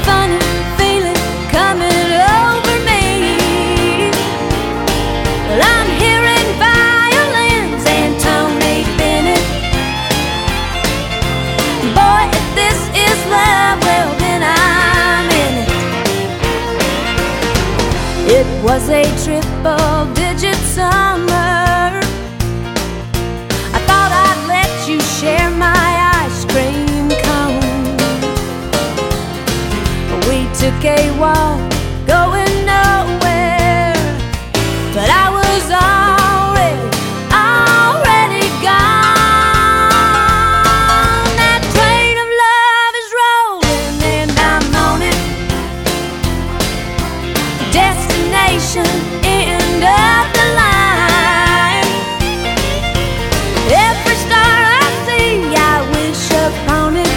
funny feeling coming over me. Well, I'm hearing violins and Tony Bennett. Boy, if this is love, well then I'm in it. It was a triple-digit summer. I thought I'd let you share my ice cream cone. We took a walk going nowhere, but I was already gone. That train of love is rolling and I'm on it. Destination, end of the line. Every star I see, I wish upon it.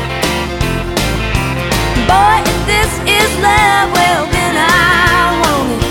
Boy, if this is love, well then I want it.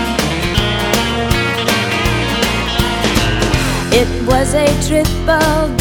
It was a triple